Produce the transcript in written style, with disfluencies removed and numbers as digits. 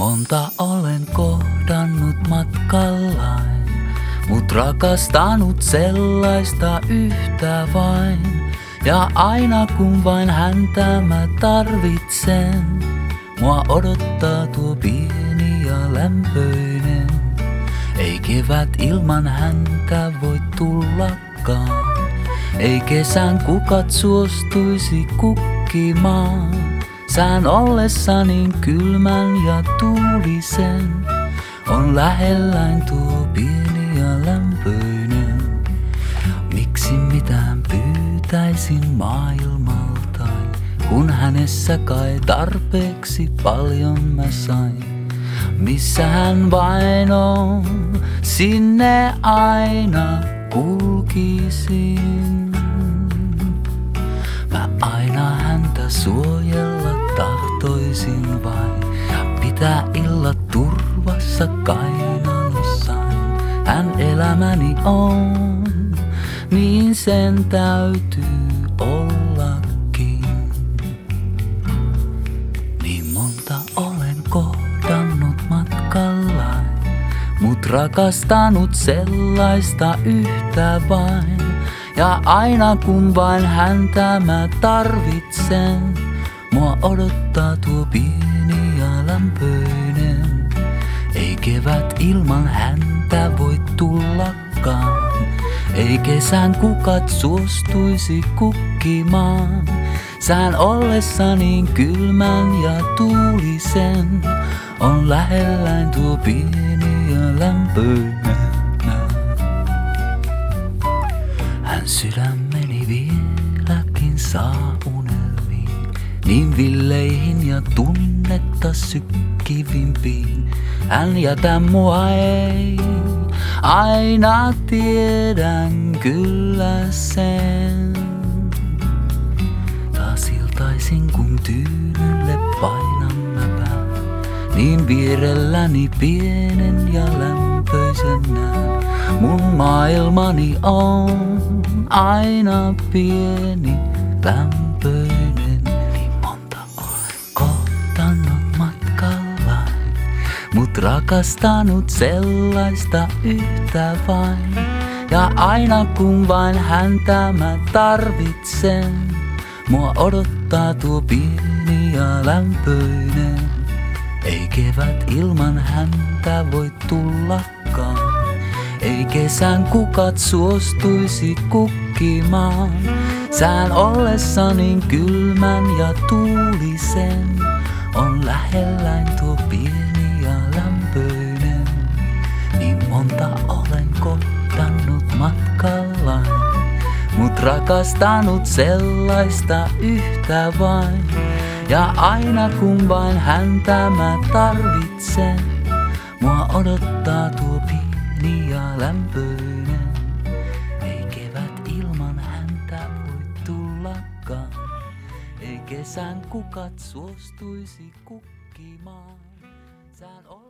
Monta olen kohdannut matkallain, mut rakastanut sellaista yhtä vain. Ja aina kun vain häntä mä tarvitsen, mua odottaa tuo pieni ja lämpöinen. Ei kevät ilman häntä voi tullakaan, ei kesän kukat suostuisi kukkimaan. Sään ollessa niin kylmän ja tuulisen, on lähelläin tuo pieni ja lämpöinen. Miksi mitään pyytäisin maailmaltain, kun hänessä kai tarpeeksi paljon mä sain. Missä hän vain on, sinne aina kulkisin. Mä aina häntä suojella tahtoisin vain, ja pitää illat turvassa kainalossaan. Hän elämäni on, niin sen täytyy ollakin. Niin monta olen kohdannut matkallain, mut rakastanut sellaista yhtä vain. Ja aina kun vain häntä mä tarvitsen, mua odottaa tuo pieni ja lämpöinen. Ei kevät ilman häntä voi tullakaan, ei kesän kukat suostuisi kukkimaan. Sään ollessa niin kylmän ja tuulisen, on lähelläin tuo pieni ja lämpöinen. Hän sydämeni vieläkin saa unelmiin, niin villeihin ja tunnetta sykkivimpiin. Hän jätä mua ei, aina tiedän kyllä sen. Taas iltaisin kun tyynylle painan mä pään, niin vierelläni pienen ja lämpöisen näen. Mun maailmani on aina pieni, lämpöinen. Niin monta olen kohdannut matkallain, mut rakastanut sellaista yhtä vain. Ja aina kun vain häntä mä tarvitsen, mua odottaa tuo pieni ja lämpöinen. Ei kevät ilman häntä voi tullakaan, ei kesän kukat suostuisi kukkimaan. Sään ollessa niin kylmän ja tuulisen, on lähelläin tuo pieni ja lämpöinen. Niin monta olen kohdannut matkallain, mut rakastanut sellaista yhtä vain. Ja aina kun vain häntä mä tarvitsen, mua odottaa tuo pieni ja lämpöinen. Ei kevät ilman häntä voi tullakaan, ei kesän kukat suostuisi kukkimaan.